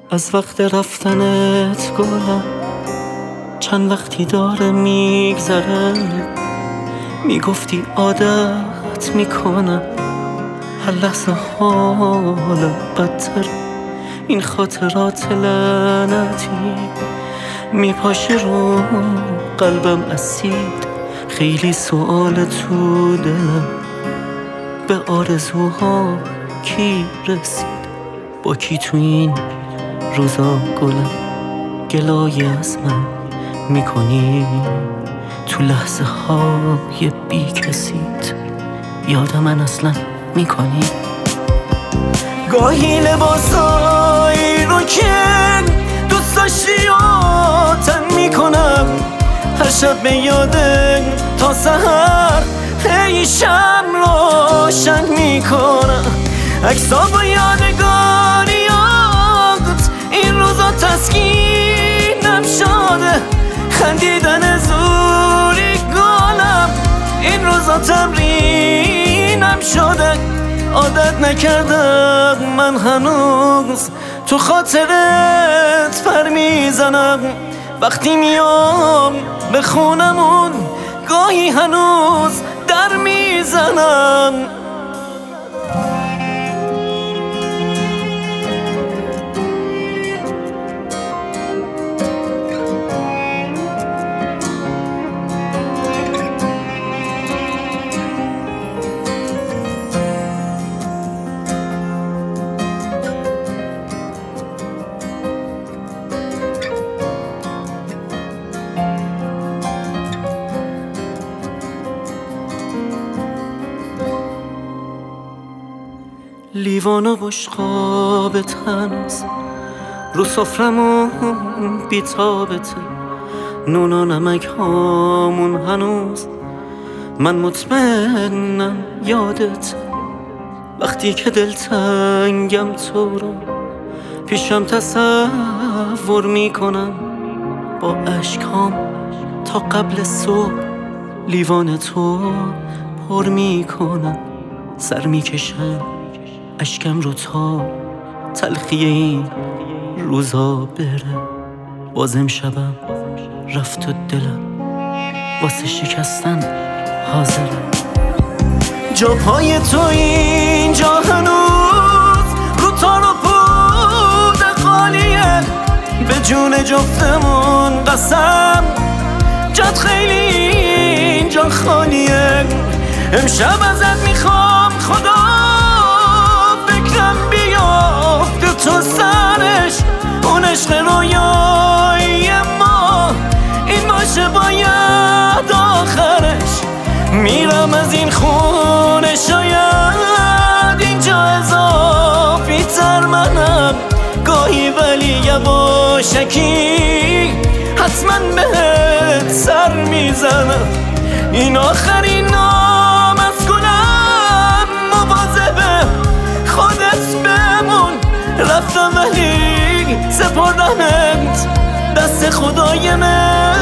از وقت رفتنت گلم چند وقتی داره میگذره، میگفتی عادت میکنم هر لحظه حالم بدتر. این خاطرات لعنتی میپاشه رو قلبم اسید، خیلی سوال تو دلم به آرزوها کی رسید؟ با کی تو این روزا گلم گلای از من میکنی؟ تو لحظه های بی کسیت یاد من اصلا میکنی؟ گاهی لباسایی رو که دوست داشتی آتن میکنم، هر شب به یاده تا سحر هی شم روشن میکنم. عکسا با یادگاریات این روزا تسکینم شده، خندیدن زوری گلم این روزا تمرینم شده. عادت نکردم من هنوز تو خاطرت پر میزنم، وقتی میام به خونمون گاهی هنوز در میزنم. لیوان و بشقابت هنوز رو سفرمون بی‌تابته، نون و نمک هامون هنوز من مطمئنم یادت. وقتی که دلتنگم تو رو پیشم تصور میکنم، با اشکام تا قبل صبح لیوان تو پر میکنم. سر میکشم اشکم رو تا تلخی این روزا بره، بازم شبم رفت و دلم واسه شکستن حاضرم. جا پای تو اینجا هنوز رو تار و پود خالیه، به جون جفتمون قسم جات خیلی اینجا خالیه. امشب ازت میخوام خدا تو سرش اون عشق رویایی ما این باشه باید آخرش. میرم از این خونه شاید اینجا اضافی تر منم گاهی، ولی یواشکی حتما بهت سر میزنم. این آخرین نام از گلم، مواظب خودت بمون. رفتم ولی سپردمت دست خدای من.